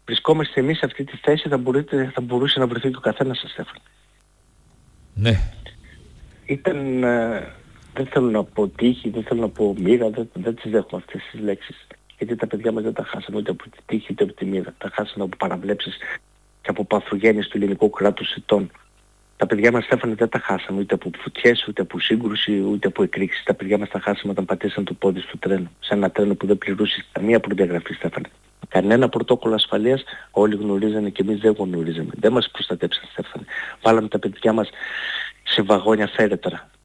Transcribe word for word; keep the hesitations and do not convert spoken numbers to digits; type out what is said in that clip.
βρισκόμαστε εμείς σε αυτή τη θέση, θα, μπορείτε, θα μπορούσε να βρεθεί και ο καθένας σας, Στέφανε. Ναι. Ήταν, ε, δεν θέλω να πω τύχη, δεν θέλω να πω μοίρα, δεν, δεν τις δέχομαι αυτές τις λέξεις. Γιατί τα παιδιά μας δεν τα χάσαν ούτε από τη τύχη ούτε από τη μοίρα. Τα χάσαν από παραβλέψεις και από παθογένειες του ελληνικού κράτους ετών. Τα παιδιά μας, Στέφανε, δεν τα χάσαμε ούτε από φωτιές, ούτε από σύγκρουση, ούτε από εκρήξεις. Τα παιδιά μας τα χάσαμε όταν πατήσαν το πόδι στο τρένο. Σε ένα τρένο που δεν πληρούσε καμία προδιαγραφή, Στέφανε. Κανένα πρωτόκολλο ασφαλείας, όλοι γνωρίζανε και εμείς δεν γνωρίζαμε. Δεν μας προστατέψαν, Στέφανε. Βάλαμε τα παιδιά μας σε βαγόνια φέρετρα.